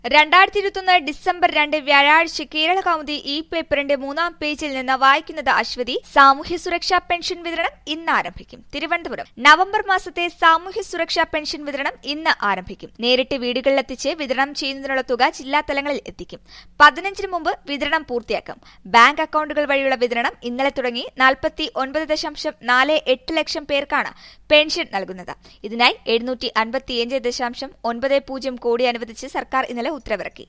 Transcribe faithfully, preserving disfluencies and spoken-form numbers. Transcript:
രണ്ടായിരത്തി ഇരുപത്തൊന്ന് ഡിസംബർ രണ്ട് വ്യാഴാഴ്ച കേരള കൗമുദി ഈ പേപ്പറിന്റെ മൂന്നാം പേജിൽ നിന്ന് വായിക്കുന്നത് അശ്വതി. സാമൂഹ്യ സുരക്ഷാ പെൻഷൻ വിതരണം ഇന്ന് ആരംഭിക്കും. തിരുവനന്തപുരം. നവംബർ മാസത്തെ സാമൂഹ്യ സുരക്ഷാ പെൻഷൻ വിതരണം ഇന്ന് ആരംഭിക്കും. നേരിട്ട് വീടുകളിലെത്തിച്ച് വിതരണം ചെയ്യുന്നതിനുള്ള തുക ജില്ലാ തലങ്ങളിൽ എത്തിക്കും. പതിനഞ്ചിന് മുമ്പ് വിതരണം പൂർത്തിയാക്കും. ബാങ്ക് അക്കൌണ്ടുകൾ വഴിയുള്ള വിതരണം ഇന്നലെ തുടങ്ങി നാൽപ്പത്തി ഒൻപത് ദശാംശം നാല് എട്ട് ലക്ഷം പേർക്കാണ് പെൻഷൻ നൽകുന്നത്. ഇതിനായി എഴുന്നൂറ്റി അൻപത്തിയഞ്ച് ദശാംശം ഒൻപത് പൂജ്യം കോടി അനുവദിച്ച് സർക്കാർ ഇന്നലെ ഉത്തരവിറക്കി.